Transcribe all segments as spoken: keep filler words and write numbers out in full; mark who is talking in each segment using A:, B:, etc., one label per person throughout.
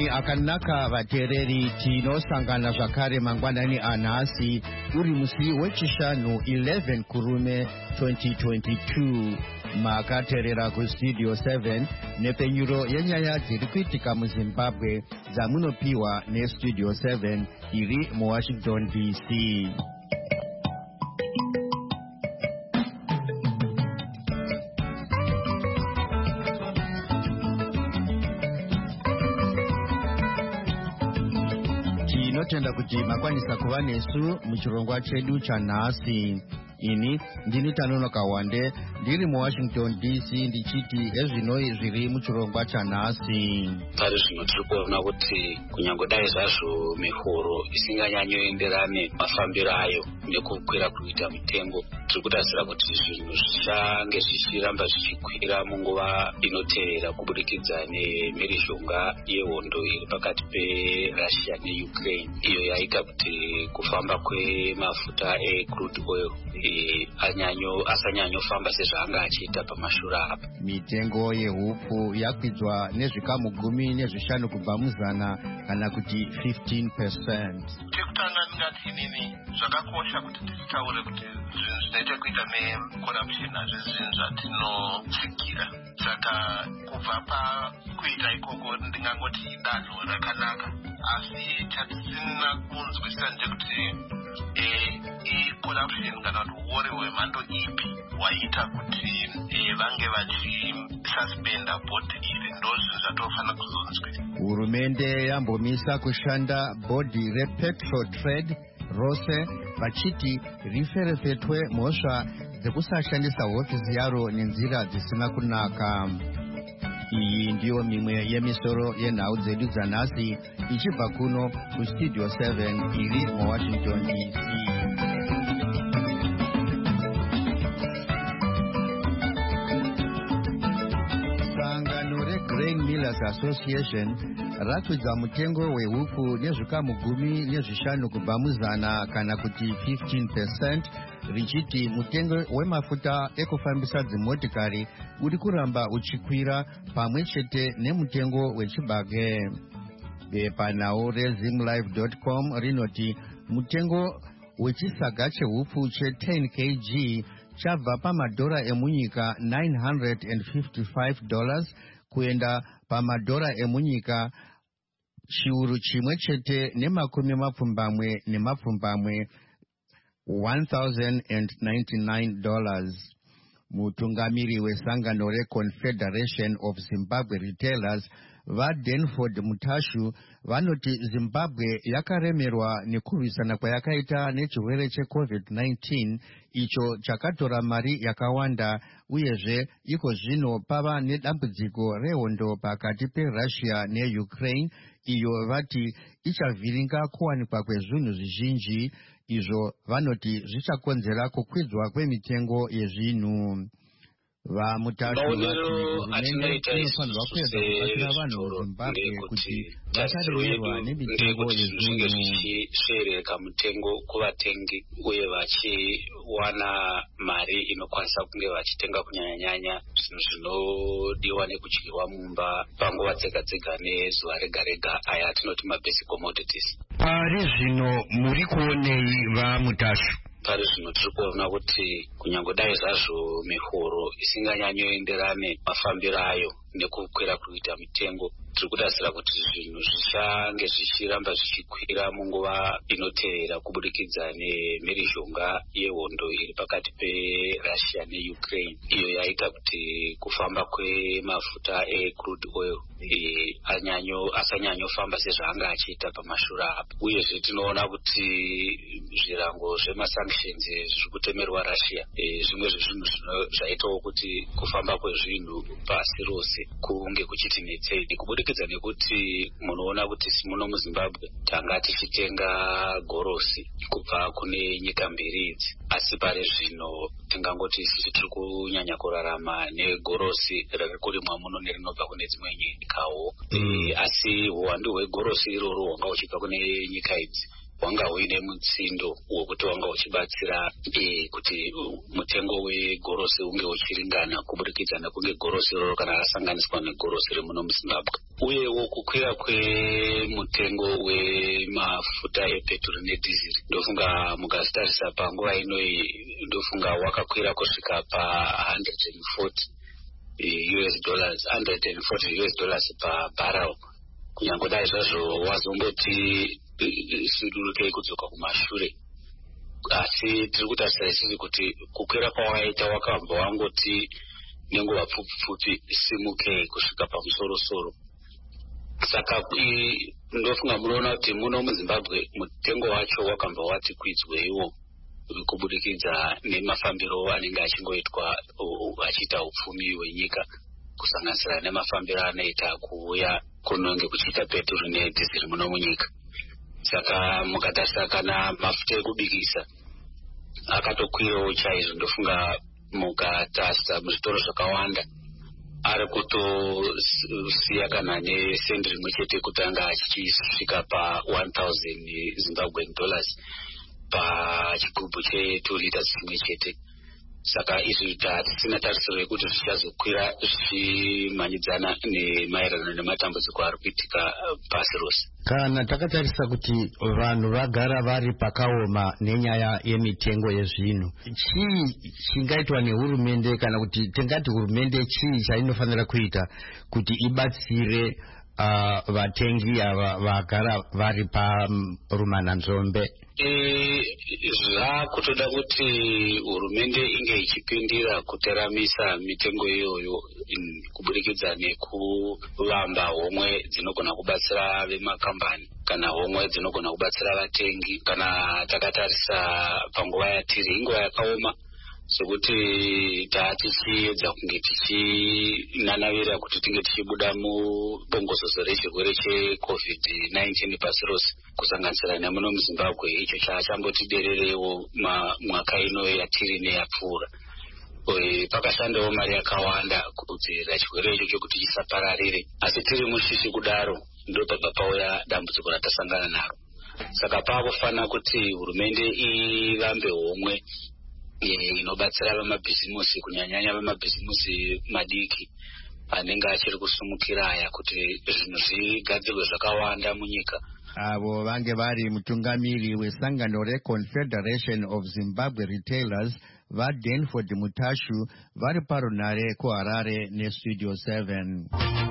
A: Mangwanani akanaka vatereri tinosangana zvakare mangwanani anhasi uri musi wechishanu eleven kurume twenty twenty-two. Makaterera kustudio seven nepenyuro yenyaya dziri kuitika muZimbabwe dzamunopiwa nestudio seven iri muWashington D C. Tinotenda kuti makwanisa kuva nesu muchirongwa chedu chanhasi. Ini ndini Tanonoka Wande ndiri muWashington D C ndichiti ezvinoi zviri muchirongwa chanhasi.
B: Pari zvino tiri kuona kuti kunyangodai zvazvo mihoro isinganyanyoenderane mafambiro ayo nekukwira kuita mitengo, tiri kutarisira kuti zvinhu zvichange zvichiramba zvichikwira munguva inoteera kubudikidza nemhirizhonga yehondo iri pakati peRussia neUkraine, iyo yaita kuti kufamba kwemafuta ecrude oil anyanyo asanyanyofamba sezvaanga achiita pamashure apa.
A: Mitengo yehupu yakwidzwa nezvikamu gumi nezvishanu kubva muzana kana kuti fifteen percent.
C: Chekutanga ndingati inini zvakakosha kuti titaure kuti zvinhu zvinoita kuita necorruption hazvo zvinhu zvatinotsikira. Saka kubva pakuita ikoko ndingangoti danho rakanaka, asi chatisina kunzwisisa ndechekuti i-corruption kana kuti uore hwemhando ipi waita kuti vange vachisuspenda bhodhi iri, ndo zvinhu zvatofanira kuzonzwisisa.
A: Hurumende yambomisa kushanda bhodhi rePetrotrade rose vachiti riferefetwe mhosva dzekusashandisa hofisi yaro nenzira dzisina kunaka. Iyi ndiyo mimwe yemisoro yenhau dzedu dzanhasi ichibva kuno kustudio seven iri muWashington D C. Sangano reGrain Millers Association rakwidza mutengo wehupu nezvikamu gumi nezvishanu kubva muzana kana kuti fifteen percent, richiti mutengo wemafuta ekufambisa dzimotikari uri kuramba uchikwira pamwe chete nemutengo wechibage. Bepanhau reZimlive dot com rinoti mutengo wechisaga chehupu che ten kilograms chabva pamadhora emunyika nine hundred fifty-five dollars kuenda pamadhora emunyika chiuru chimwe chete nemakumi mapfumbamwe nemapfumbamwe one thousand ninety-nine dollars. Mutungamiri wesangano reConfederation of Zimbabwe Retailers vaDenford Mutashu vanoti Zimbabwe yakaremerwa nekurwisana kwayakaita nechirwere checovid nineteen icho chakatora mari yakawanda, uyezve iko zvino pava nedambudziko rehondo pakati peRussia neUkraine iyo vati ichavhiringa kuwanikwa kwezvinhu zvizhinji, izvo vanoti zvichakonzera kukwidzwa kwemitengo yezvinhu. Vamutashu vati hurumende inofanirwa kuedza kubatsira vanhu muZimbabwe kuti vasaremerwa nemitengo yezvinhu.
B: Zvichisereka mutengo kuvatengi uye vachiwana mari inokwanisa kunge vachitenga kunyanya-nyanya zvinhu zvinodiwa nekudyiwa mumba panguva dzega-dzega nezuva rega-rega, aya atinoti mabasic commodities.
A: Pari zvino muri kuonei vaMutashu?
B: Pari zvino tiri kuona kuti kunyangodai zvazvo mihoro isinganyanyoenderane mafambiro ayo nekukwira kuita mitengo, tiri kutarisira kuti zvinhu zvichange zvichiramba zvichikwira munguva inoteera kubudikidza nemhirizhonga yehondo iri pakati peRussia neUkraine, iyo yaita kuti kufamba kwemafuta ecrude oil anyanyo asanyanyofamba sezvaanga achiita pamashure apa. Uyezve tinoona kuti zvirango zvemasanctions zviri kutemerwa Russia, zvimwe zvezvinhu zvaitawo kuti kufamba kwezvinhu pasi rose kunge kuchiti netsei, kubudikidza nekuti munoona kuti muno muZimbabwe tanga tichitenga gorosi kubva kune nyika mbiri idzi, asi pari zvino tingangoti isusu tiri kunyanya kurarama negorosi rakakurimwa muno nerinobva kune dzimwe nyikawo. Mm. E, asi uwandu hwegorosi iroro hwanga uchibva kune nyika idzi wanga uine mutsindo wokuti wanga uchibatsira e, kuti mutengo wegorosi unge uchiringana kubudikidza nekunge gorosi iroro kana rasanganiswa negorosi remuno muZimbabwe. Uyewo kukwira kwemutengo wemafuta epetrol nedhiziri ndofunga mukazitarisa panguva inoyi ndofunga wakakwira kusvika pa one hundred forty U S dollars one hundred forty U S dollars per barrel. Kunyangodai zvazvo wazomboti sidurukei kudzoka kumashure, asi tiri kutarisira isisi kuti kukwira kwawaita wakabva wangoti nenguva pfupi simukei kusvika pamusoro-soro. Saka ndofunga munoona kuti muno muZimbabwe mutengo wacho wakabva wati kwidzweiwo kubudikidza nemafambiro anenge achingoitwa achiita upfumi hwenyika kusanganisira nemafambiro anoita kuuya kunonge kuchiita petrol nedhiziri muno munyika. Saka mukatarisa kana mafuta ekubikisa akatokwirawo chaizvo, ndofunga mukatarisa muzvitoro zvakawanda ari kutosiya kana nesendi rimwe chete kutanga achisvika pa one thousand Zimbabwean dollars pachigubhu che2 liters chimwe chete. Saka izvi hatisina tarisiro yekuti zvichazokwira zvichimhanyidzana nemaererano nematambudziko ari kuitika pasi rose.
A: Kana takatarisa kuti vanhu vagara vari pakaoma nenyaya yemitengo yezvinhu, chii chingaitwa nehurumende, kana kuti tingati hurumende chii chainofanira kuita kuti ibatsire uh, vatengi ava vagara vari parumananzombe?
B: E, zvakutoda kuti hurumende inge ichipindira kuteramisa mitengo iyoyo kubudikidza nekuvamba homwe dzinogona kubatsira vemakambani kana homwe dzinogona kubatsira vatengi. Kana takatarisa panguva yatiri inguva yakaoma, sokuti taatichiedza kunge tichinanavira kuti tinge tichibuda mubongozozo rechirwere checovid nineteen pasi rose kusanganisira nemuno muZimbabwe. Icho chachambotidererewo mwaka ino yatiri neyapfuura. Pakashandawo mari yakawanda kudzivirira chirwere icho chokuti chisapararire, asi tiri mushishi kudaro ndopabva pauya dambudziko ratasangana naro. Saka pakufanira kuti hurumende ivambe homwe inobatsira vamabhizimusi, kunyanyanya vamabhizimusi madiki anenge achiri kusumukira aya, kuti zvinhu zvigadzirwe zvakawanda munyika.
A: Avo vange vari mutungamiri wesangano reConfederation of Zimbabwe Retailers vaDanford Mutashu vari parunare kuHarare neStudio seven.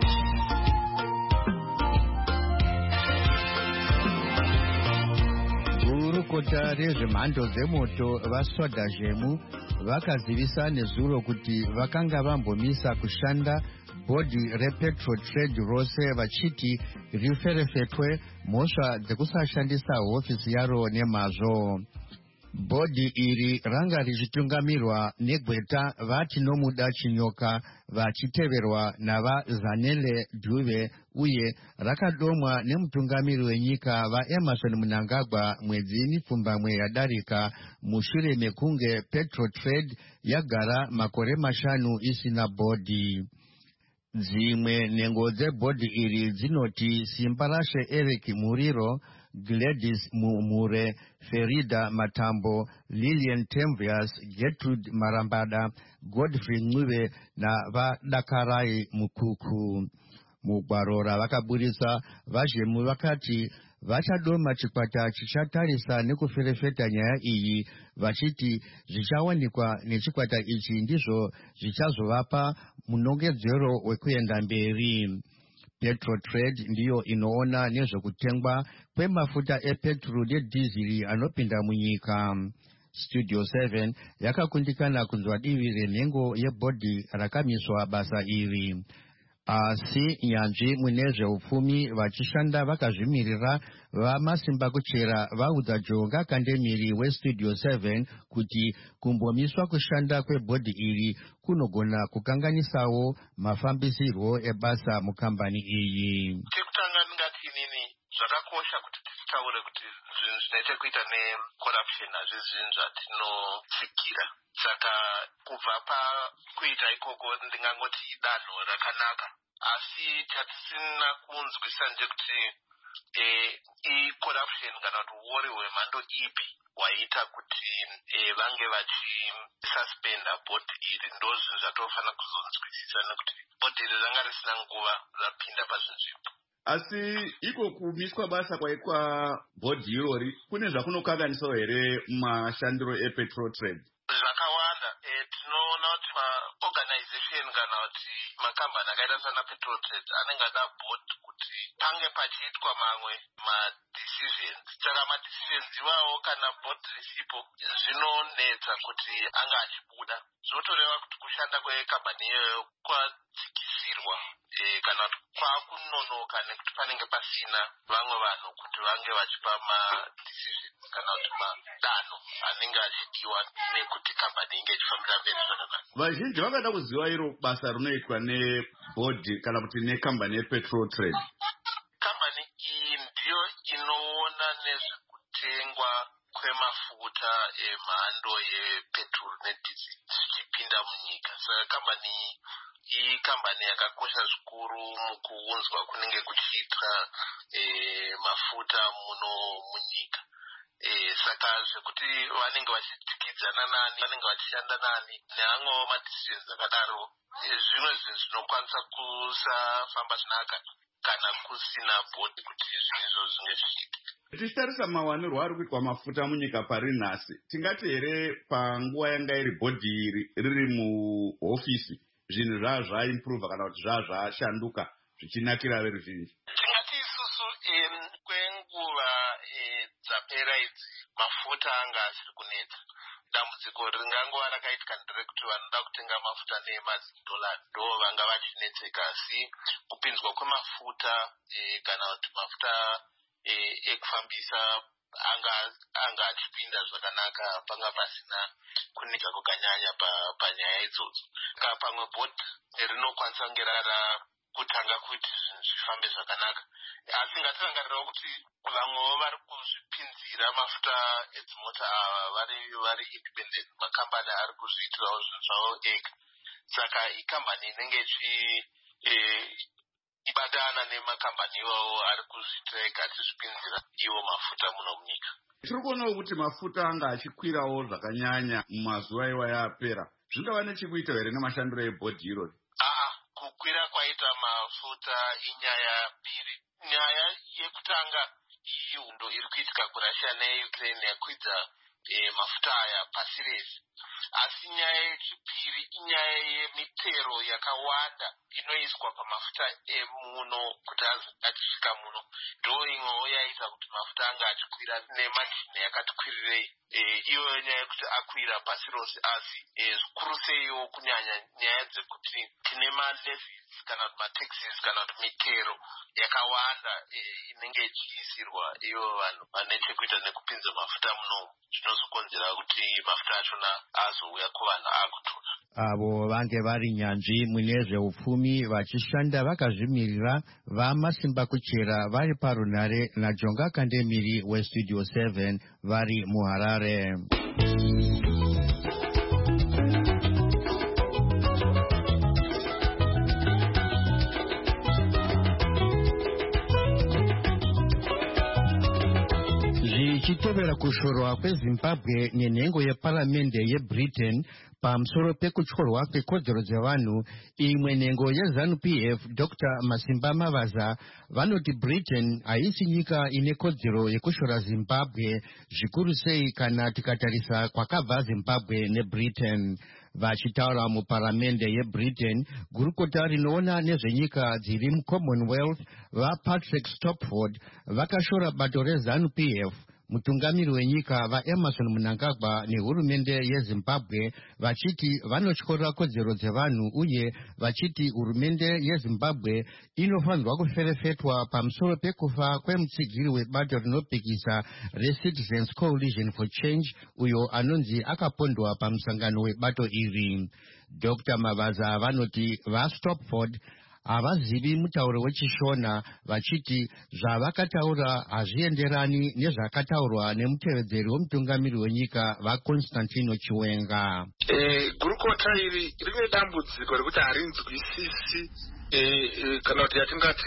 A: Gurukota rezvemhando dzemoto vaSwadazhemu vakazivisa nezuro kuti vakanga vambomisa kushanda bhodhi rePetrol Trade rose vachiti riferefetwe mhosva dzekusashandisa hofisi yaro nemazvo. Bhodhi iri ranga richitungamirwa negweta vaTinomuda Chinyoka vachiteverwa navaZanele Dube, uye rakadomwa nemutungamiri wenyika vaEmerson Mnangagwa mwedzi mipfumbamwe yadarika, mushure mekunge Petrol Trade yagara makore mashanu isina bhodhi. Dzimwe nhengo dzebhodhi iri dzinoti Simba Rashe Eric Muriro, Gladys Mumure, Ferida Matambo, Lillian Temvias, Gertrude Marambada, Godfrey Ncube na Vadakarai Mukuku. Mugwarora vakaburisa vaZhemu vakati vachadoma chikwata chichatarisa nekuferefeta nyaya iyi, vachiti zvichawanikwa nechikwata ichi ndizvo zvichazovapa munongedzero wekuenda mberi. Petrol Trade ndiyo inoona nezvekutengwa kwemafuta epetrol nedhiziri anopinda munyika. Studio seven yakakundikana kunzwa divi renhengo yebhodhi rakamiswa basa iri. Asi nyanzvi mune zveupfumi vachishanda vakazvimirira vamasimba kuchera vaudza Jonga Kandemiri weStudio seven kuti kumbomiswa kushanda kwebhodhi iri kunogona kukanganisawo mafambisirwo ebasa mukambani iyi.
C: Chekutanga ndingati inini zvakakosha kuti titaure kuti zvinhu zvinoita kuita necorruption hazvisi zvinhu zvatinotsikira. Saka kubva pakuita ikoko ndingangoti danho rakanaka, asi chatisina kunzwisa ndekuti i-corruption kana kuti uori hwemhando ipi hwaita kuti e, vange vachisuspenda bhodhi iri. Ndo zvinhu zvatofana kuzonzwisisa nekuti bhodhi iri ranga risina nguva rapinda pazvinzvimbo.
D: Asi iko kumiswa basa kwaitwa bhodhi irori kune zvakunokanganisawo here mashandiro epetrol trade?
C: Zvakawanda. E, tinoona kuti maorganization kana kuti makambani akaita sana petrol trade anenge ada bhodhi kuti pange pachiitwa mamwe madecisions. Saka madecisions iwawo kana bhodhi risipo zvinonetsa kuti anga achibuda. Zvotoreva kuti kushanda kwekambani iyoyo kwadzikisirwa e, kana kuti kwakunonoka nekuti panenge pasina vamwe vanhu kuti vange vachipa madecisions kana kuti madanho anenge achidiwa nekuti kambani inge ichifambira mberi zvakanaka.
D: Vazhinji vangada kuziva iro basa rinoitwa nebhodhi kana kuti nekambani yepetrol trade.
C: Kambani iyi ndiyo inoona nezvekutengwa kwemafuta emhando yepetrol nedizili zvichipinda munyika. Saka kambani iyi kambani yakakosha zvikuru mukuunzwa kunenge kuchiitwa e, mafuta muno munyika. E, saka zvekuti vanenge vachitikidzana nani, vanenge vachishanda nani neamwewo madecisions akadaro, e, zvimwe zvinhu zvinokwanisa kusafamba zvinaka kana kusina bhodhi kuti zvinhu izvo zvinge zvichiita.
D: Tichitarisa mawanirwo ari kuitwa mafuta munyika pari nhasi, tingati here panguva yanga iri bhodhi iri riri muhofisi zvinhu zvaa zvaimprova kana kuti zvaa zvashanduka zvichinakira veruzhinji?
C: Tingati isusu kwenguva dzapera idzi mafuta anga asiri kunetsa. Dambudziko ringangova rakaitika nderekuti vanoda kutenga mafuta nemadzidolari ndo vanga vachinetseka, asi kupinzwa kwemafuta kana kuti mafuta ekufambisa anga anga achipinda zvakanaka, panga pasina kunetsa kwakanyanya panyaya idzodzo. Ka pamwe bhodhi rinokwanisa kunge rara kutanga kuti zvinhu zvifambe zvakanaka. Asi ngatirangarirawo kuti vamwewo vari kuzvipinzira mafuta edzimota ava vari vari independent, makambani ari kuzviitirawo zvinhu zvavo ega. Saka ikambani inenge ichi ibatana nemakambani iwawo ari kuzviitira ega achizvipinzira iwo mafuta muno munyika.
D: Tiri kuonawo kuti mafuta anga achikwirawo zvakanyanya mumazuva iwayo apera. Zvingava nechekuita here nemashandiro ebhodhi irori?
C: Aa, kukwira kwaita mafuta inyaya mbiri. Nyaya yekutanga ihundo iri kuitika kuRussia neUkraine yakwidza e, mafuta aya pasi rese. Asi nyaya yechipiri inyaya yemitero yakawanda inoiswa pamafuta emuno kuti achisvika muno. Ndo imwewo yaita kuti mafuta anga achikwira nematini yakati kwirirei. E, iyoyo nyaya yekuti akwira pasi rose. Asi e, zvikuru seiwo kunyanya nyaya dzekuti tine malevies kana kuti mataxes kana kuti mitero yakawanda e, inenge ichiisirwa ivo vanhu vane chekuita nekupinza mafuta muno, zvinozokonzera kuti mafuta achona azouya kuvanhu akudhura.
A: Avo vange vari nyanzvi mune zveupfumi vachishanda vakazvimirira vamasimba kuchera vari parunare naJonga Kandemiri westudio seven vari muHarare. Zvichitevera kushorwa kweZimbabwe nenhengo yeparamende yeBritain pamusoro pekutyorwa kwekodzero dzevanhu, imwe nhengo yeZANU-P F Doctor Masimba Mavaza vanoti Britain haisi nyika ine kodzero yekushora Zimbabwe, zvikuru sei kana tikatarisa kwakabva Zimbabwe neBritain. Vachitaura muparamende yeBritain, gurukota rinoona nezvenyika dziri muCommonwealth vaPatrick Stopford vakashora bato reZANU-P F. Mutungamiri wenyika vaEmerson Mnangagwa nehurumende yeZimbabwe vachiti vanotyora kodzero dzevanhu uye vachiti hurumende yeZimbabwe inofanirwa kuferefetwa pamusoro pekufa kwemutsigiri webato rinopikisa reCitizens Coalition for Change uyo anonzi akapondwa pamusangano webato iri. Doctor Mavaza vanoti vaStopford havazivi mutauro wechishona vachiti zvavakataura hazvienderani nezvakataurwa nemutevedzeri womutungamiri wenyika vaConstantino Chiwenga.
C: Eh, gurukota iri rine dambudziko rekuti harinzwisisi eh, kana kuti yatingati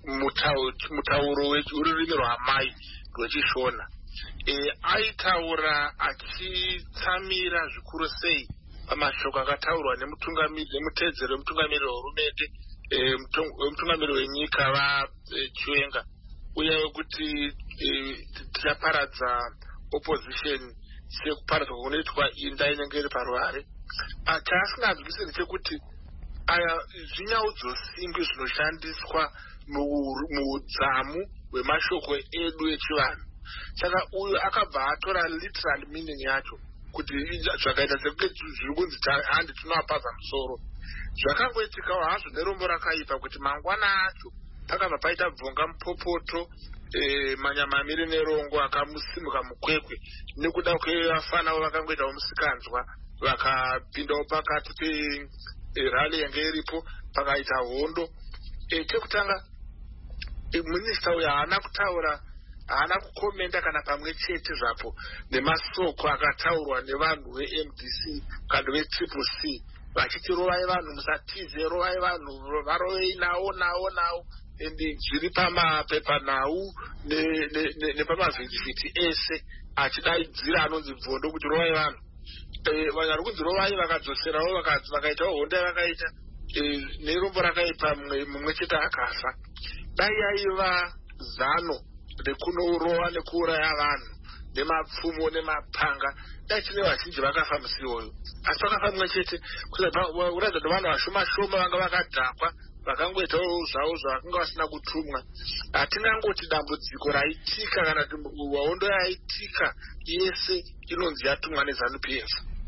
C: mutauro werurimi rwamai rwechishona. Eh, aitaura achitsamira zvikuru sei pamashoko akataurwa nemutungamiri nemutedzeri wemutungamiri wehurumende eh, wemutungamiri wenyika vaChiwenga uye wekuti eh, tichaparadza opposition sekuparadzwa kunoitwa inda inenge iri paruare. Chaasingazwisisi ndechekuti aya zvinyaudzosingwe zvinoshandiswa muudzamu hwemashoko edu echivanhu. Saka uyu akabva atora literal meaning yacho kuti zvakaita sekuti zviri kunzi handi tinovapaza musoro. Zvakangoitikawo hazvo nerombo rakaipa kuti mangwana acho pakabva paita bvonga mupopoto eh, manyamamiri nerongo akamusimuka mukwekwe nekuda kwevafana vakangoitawo musikanzwa vakapindawo pakati perali yange iripo pakaita hondo. E, chekutanga e, minista uyo haana kutaura haana kukomenda kana pamwe chete zvapo nemasoko akataurwa nevanhu ve-M D C kana ve-Triple C vachiti rovai vanhu musatize rovai vanhu varovei nawo nawo nawo ende zviri pamapepa nhau nepamavhitivhiti ese achidaidzira anonzi bvondo kuti rovai vanhu. Vanyari kunzi rovai vakadzoserawo vakaitawo hondo yavakaita nerombo rakaipa mumwe chete akafa. Dai yaiva zano rekunorova nekuuraya vanhu nemapfumo nemapanga dai tine vazhinji vakafa musi iwoyo. Asi vakafa mumwe chete kuratidza kuti vanhu vashoma shoma vanga vakadhakwa vakangoitawo zvavo zvavakanga vasina kutumwa. Hatingangoti dambudziko raitika kana hondo yaitika yese inonzi yatumwa neZANU-P F.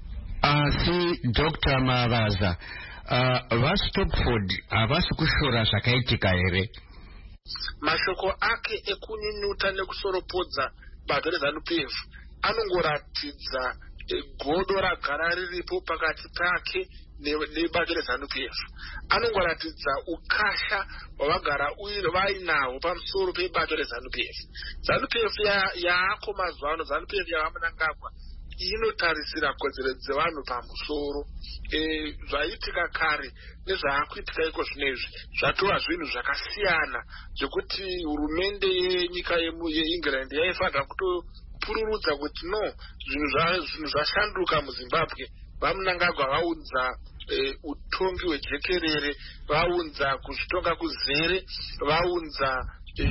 A: Asi Doctor Mavaza, uh, vaStopford havasi kushora zvakaitika here?
C: Mashoko ake ekunyunyuta nekusoropodza bato reZANU-P F anongoratidza godo ragara riripo pakati pake nebato reZANU-P F. Anongoratidza ukasha wavagara vainawo pamusoro pebato reZANU-P F. ZANU-P F yaako mazuva ano, ZANU-P F yavamunangagwa inotarisira kodzero dzevanhu pamusoro. E, zvaitika kare nezvaakuitika iko zvinezvi zvatova zvinhu zvakasiyana zvekuti hurumende yenyika yeEngland yaifanira kutopururudza kuti no zvinhu zvashanduka muZimbabwe. Vamunangagwa vaunza e, utongi hwejekerere, vaunza kuzvitonga kuzere, vaunza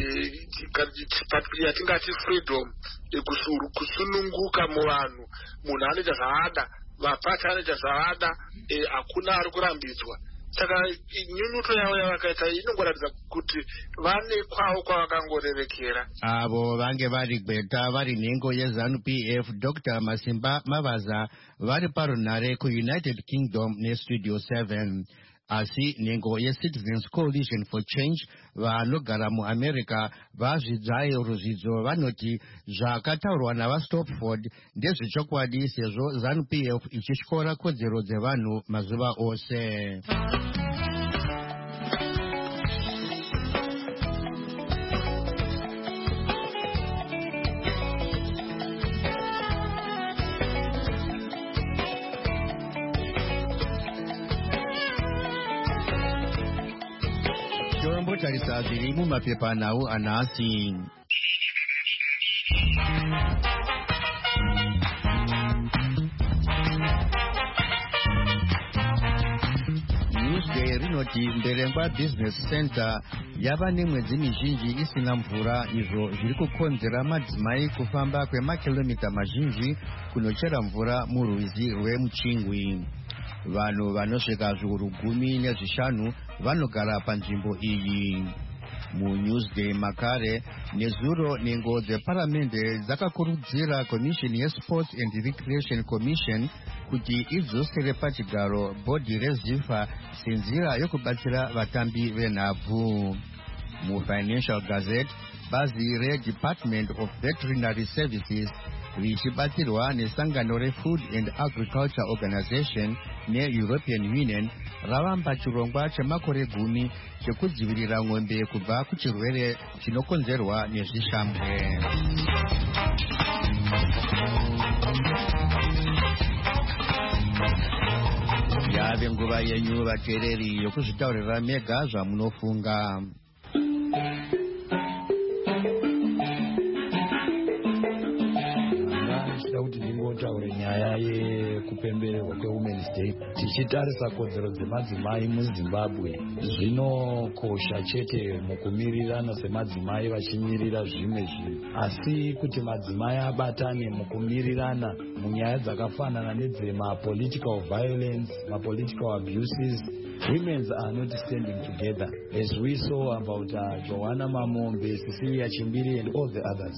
C: yatingati freedom, kusununguka muvanhu. Munhu anoita zvaada, mapata anoita zvaada, hakuna ari kurambidzwa. Saka nyunyuto yavo yavakaita inongoratidza kuti vane kwavo kwavakangorerekera.
A: Avo vange vari gweta vari nhengo yeZANU-P F Doctor Masimba Mavaza vari parunhare kuUnited Kingdom neStudio seven. Asi nhengo yeCitizens Coalition for Change vanogara muAmerica vazvidzai ruzidzo vanoti zvakataurwa navaStopford ndezvechokwadi sezvo ZANU-P F ichityora kodzero dzevanhu mazuva ose. Tarisa zviri mumapepa nhau anhasi. Newsday rinoti Mberengwa Business Center yava nemwedzi mizhinji isina mvura, izvo zviri kukonzera madzimai kufamba kwemakilomita mazhinji kunochera mvura murwizi rweMuchingwi. Vanhu vanosvika zviuru gumi nezvishanu vanogara panzvimbo iyi. MuNewsday makare nezuro nhengo dzeparamende dzakakurudzira Commission yeSports and Recreation Commission kuti idzosere pachigaro bhodhi reZIFA senzira yokubatsira vatambi venhabvu. MuFinancial Gazette bazi reDepartment of Veterinary Services richibatsirwa nesangano reFood and Agriculture Organization neeuropean union ravamba chirongwa chemakore gumi chekudzivirira mwombe kubva kuchirwere chinokonzerwa nezvishambwe. Yave nguva yenyu vateereri yokuzvitaurira mega zvamunofunga.
E: Kuti ndingotaure nyaya yekupembererwa kweWomen's Day tichitarisa kodzero dzemadzimai muZimbabwe zvinokosha chete mukumirirana semadzimai vachimirira zvimwe zvinhu, asi kuti madzimai abatane mukumirirana munyaya dzakafanana nedzemapolitical violence, mapolitical abuses. Women are not standing together, as we saw about uh, Joanna Mamombe, Cecilia Chimbiri and all the others.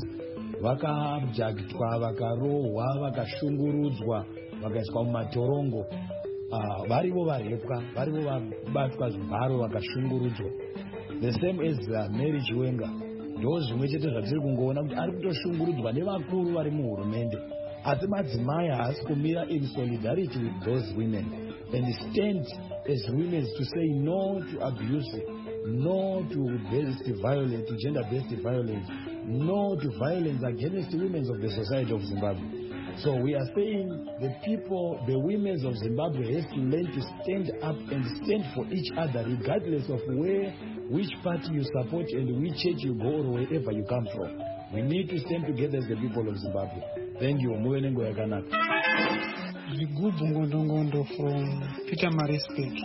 E: Vakajagitwa, vakarohwa, vakashungurudzwa, vakaiswa mumatorongo, varivo varepwa, varivo vabatwa zvibharo vakashungurudzwa. The same as uh, Mary Chiwenga. Ndo zvimwe chete zvatiri kungoona kuti ari kutoshungurudzwa nevakuru vari muhurumende. Asi madzimai haasi kumira in solidarity with those women and stand as women to say no to abuse, no to based violence, to gender-based violence, no to violence against the women of the society of Zimbabwe. So we are saying the people, the women of Zimbabwe has to learn to stand up and stand for each other regardless of where, which party you support and which church you go or wherever you come from. We need to stand together as the people of Zimbabwe. Thank you. Muvenengo yakanaka.
F: Zvigubhu ngondongondo from Peter Marisbeck.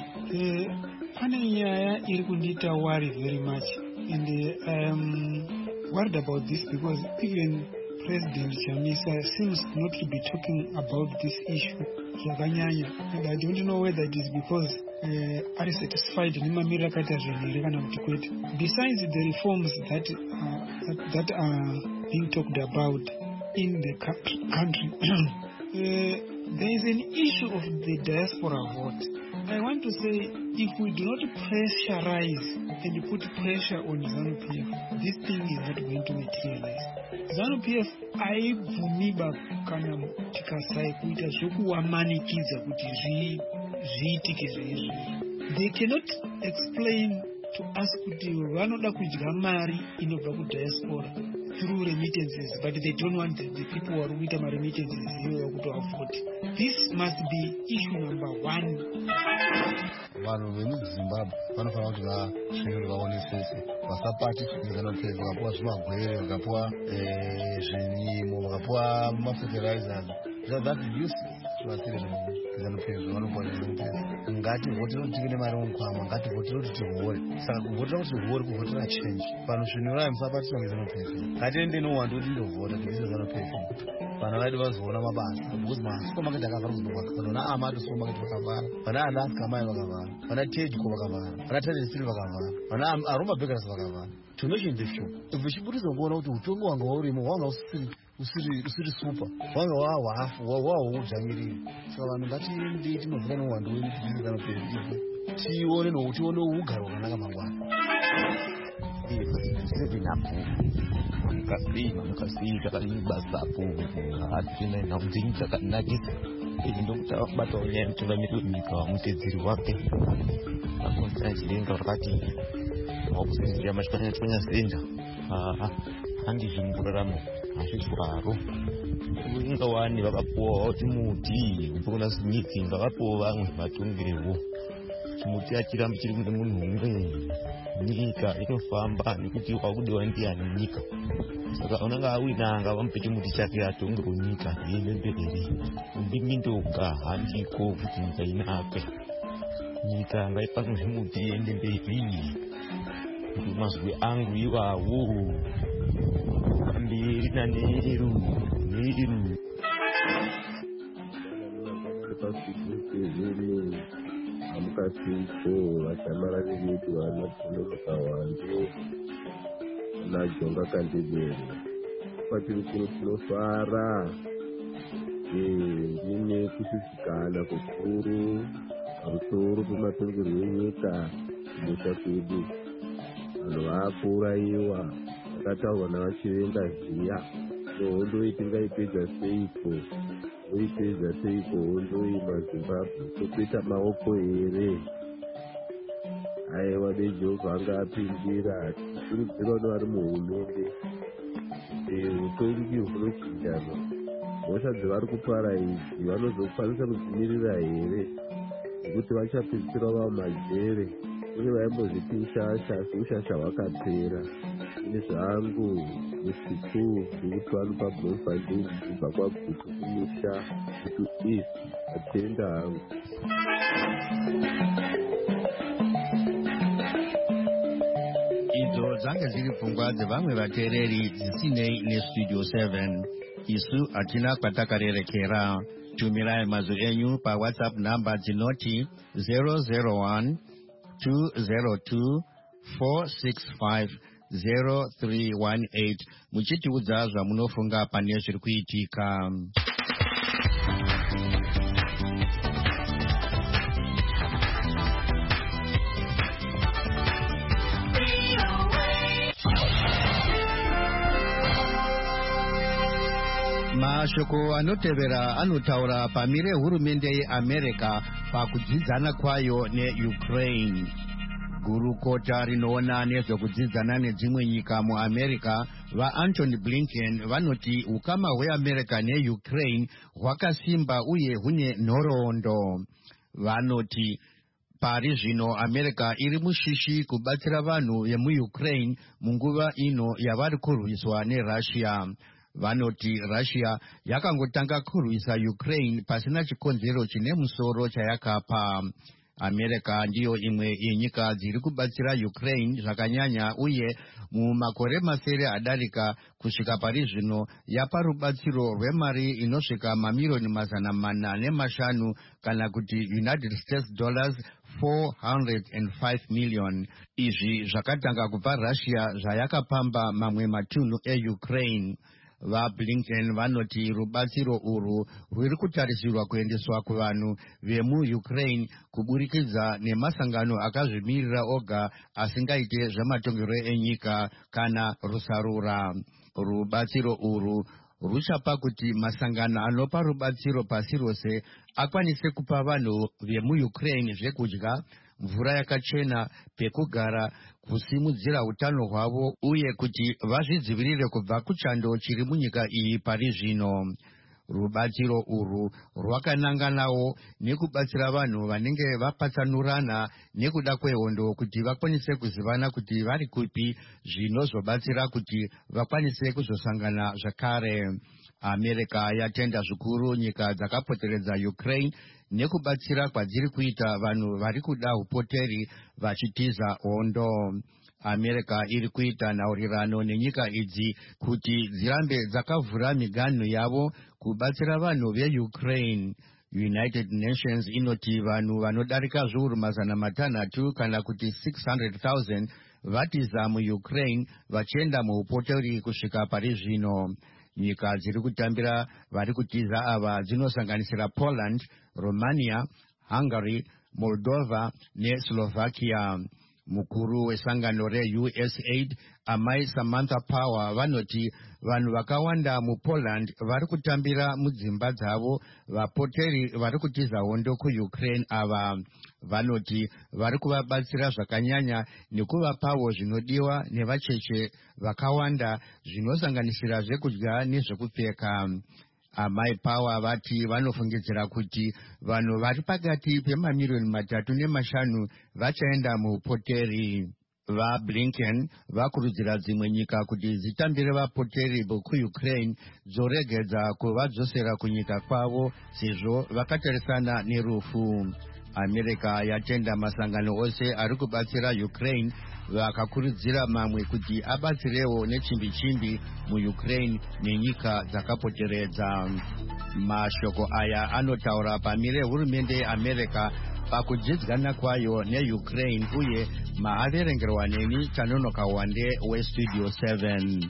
F: Pane nyaya iri kundita worry very much, and uh, I am worried about this because even President Chamisa seems not to be talking about this issue zvakanyanya, and I don't know whether it is because uh, are satisfied nemamiriro akaita zvinhu kana kuti kwete. Besides the reforms that, uh, that that are being talked about in the country, uh, there is an issue of the diaspora vote. I want to say, if we do not pressurize and put pressure on ZANU-P F, this thing is not going to materialize. ZANU-P F haibvumiba kana tikasai kuita zvokuwamanikidza kuti zviitike zveizvi. They cannot explain to us kuti vanoda kudya mari inobva kudiaspora through remittances, but they don't want the, the people who are kuita remittances ivo kuti vavote. This must be issue number one.
G: Vanhu vemuZimbabwe vanofanira kuti vasvike vaonesese, vasapati ZANU-P F vakapuwa zvimagwere, vakapuwa zvinyimo, vakapuwa mafertilizers. That's useless. ZANU-P F vanopuwa ZANU-P F. Ngativhotera kuti tive nemari mukwama, ngativhotera kuti tivhore. Saka kuvhotera kuti tivhore, kuvhotera change. Vanhu zvinhu rai musabatiswa ngeZANU-P F. Ngatiende nowanda kuti ndovhota tivise ZANU-P F. Vana vedu vazoona mabasa, because masupermarket akavhara kuZimbabwe, vana Amado supermarket vakavhara, vana Alaska Mai vakavhara, vana Tedco vakavhara, vana Tadestri vakavhara, vana Aroma Bakers vakavhara. To mention the few, if vichibudisa kuona kuti utongo wanga urimo wanga usiri usiri usiri super, wanga wahafu waudzvanyirirwa. Saka vanhu ngatiende tinovhura nowanda wedu tivise ZANU-P F, tione noutione ugaro hwakanaka mangwana.
H: Kasima mukasika kali basapo atina na mzinja kanagisa ndo kutabata onye mtunda mitumika wa mutedziri wake akonza chilenga wakati wakusenzera mashikanya tsonya senda ah andi zvimburaramo azvizwaro inga wani vakapuwa kuti muti ubona sinyitsi vakapuwa vamwe vatongerewo chimuti achiramba chiri kune munhu umwe nyika inofamba nekuti wakudiwa ndiani nyika. Saka unanga awinanga vamupe chimuti chake atongerewo nyika iende mberi. Ndingindoga handiko kuti nyika inake. Nyika ngaipange zvimuti iende mberi. Kuti mazwi angu iwawo mberi naneru neru.
I: Amukasiko vashamara vedu vanokunonoka wanje najonga kandibere kwatiri kuno tinofara ndine kushushikana kukuru pamusoro pematongerwo enyika kumusha kwedu. Vanhu vaakuurayiwa, vakataurwa navachivenga zviya hondo iyi tingaipedza seiko, oipedza seiko hondo iyi mazimbabwe, tokuita maoko here. Aiwa nejehovha anga apindira tikurudzira vano vari muhurumende utongi hunochinjana, mhosva dzevari kupara idzi vanozokwanisa kudzimirira here, nekuti vachapedzisira vava majere. Kune vaimbozviti ushasha asi ushasha hwakapera. Ine zvangu musiku ndikuti vanopa brofandi kubva kwagutu kumusha kuti east atenda hangu.
A: Idzo dzange dziri pfungwa dzevamwe vateereri dzisinei nestudio seven. Isu hatina kwatakarerekera. Tumirai mazwi enyu pawhatsapp namba dzinoti zero zero one two zero two four six five zero three one eight muchitiudza zvamunofunga pane zviri kuitika. Mashoko anotevera anotaura pamire hurumende yeAmerica pakudzidzana kwayo neUkraine. Gurukota rinoona nezvekudzidzana nedzimwe nyika muAmerica vaAntony Blinken vanoti ukama hweAmerica neUkraine hwakasimba uye hune nhoroondo. Vanoti pari zvino America iri mushishi kubatsira vanhu vemuUkraine munguva ino yavari kurwiswa neRussia. Vanoti Russia yakangotanga kurwisa Ukraine pasina chikonzero chine musoro chayakapa. America ndiyo imwe yenyika dziri kubatsira Ukraine zvakanyanya uye mumakore masere adarika kusvika pari zvino yapa rubatsiro rwemari inosvika mamilioni mazana mana nemashanu kana kuti United States dollars four hundred five million. Izvi zvakatanga kubva Russia zvayakapamba mamwe matunhu eUkraine. VaBlinken vanoti rubatsiro urwu rwuri kutarisirwa kuendeswa kuvanhu vemuUkraine kuburikidza nemasangano akazvimirira oga asingaite zvamatongerwo enyika kana rusarura. Rubatsiro urwu ruchapa kuti masangano anopa rubatsiro pasi rose akwanise kupa vanhu vemuUkraine zvekudya, mvura yakachena, pekugara, kusimudzira utano hwavo uye kuti vazvidzivirire kubva kuchando chiri munyika iyi pari zvino. Rubatsiro urwu rwakananganawo nekubatsira vanhu vanenge vapatsanurana nekuda kwehondo kuti vakwanise kuzivana kuti vari kupi zvinozobatsira kuti vakwanise kuzosangana zvakare. America yatenda zvikuru nyika dzakapoteredza Ukraine nekubatsira kwadziri kuita vanhu vari kuda upoteri vachitiza hondo. America iri kuita nhaurirano nenyika idzi kuti dzirambe dzakavhura miganhu yavo kubatsira vanhu veUkraine. United Nations inoti vanhu vanodarika zviuru mazana matanhatu kana kuti six hundred thousand vatiza muUkraine vachienda muupoteri kusvika pari zvino. Nyika dziri kutambira vari kutiza ava dzinosanganisira Poland, Romania, Hungary, Moldova neSlovakia. Mukuru wesangano reU S aid amai Samantha Power vanoti vanhu vakawanda muPoland vari kutambira mudzimba dzavo vapoteri vari kutiza hondo kuUkraine ava. Vanoti vari kuvabatsira zvakanyanya nekuvapawo zvinodiwa nevacheche vakawanda zvinosanganisira zvekudya nezvekupfeka. Amai Power vati vanofungidzira kuti vanhu vari pakati pemamiliyoni matatu nemashanu vachaenda muupoteri. VaBlinken vakurudzira dzimwe nyika kuti dzitambire vapoteri vekuUkraine dzoregedza kuvadzosera kunyika kwavo sezvo vakatarisana nerufu. America yatenda masangano ose ari kubatsira Ukraine vakakurudzira mamwe kuti abatsirewo nechimbi-chimbi muUkraine nenyika dzakapoteredza. Mashoko aya anotaura pamire hurumende yeAmerica pakudzidzana kwayo neUkraine uye maaverengerwa neni Tanonoka Wande weStudio seven.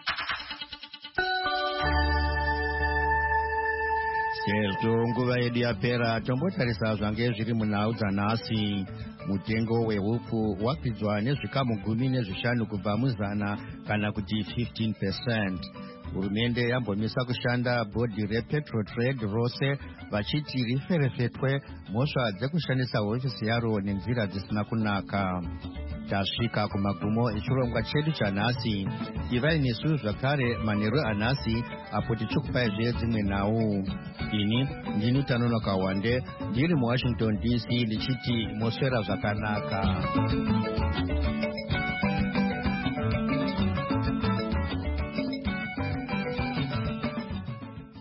A: Sezvo nguva yedu yapera tombotarisa zvange zviri munhau dzanhasi. Mutengo wehuku wapidzwa nezvikamu gumi nezvishanu kubva muzana kana kuti fifteen percent. hurumende yambomisa kushanda bhodhi repetrotrade rose vachiti riferefetwe mhosva dzekushandisa hofisi yaro nenzira dzisina kunaka. Tasvika kumagumo echirongwa chedu chanhasi. Ivai nesu zvakare manheru anhasi apo tichikupaizve dzimwe nhau. Ini ndini Tanonoka Wande ndiri muWashington D C ndichiti moswera zvakanaka.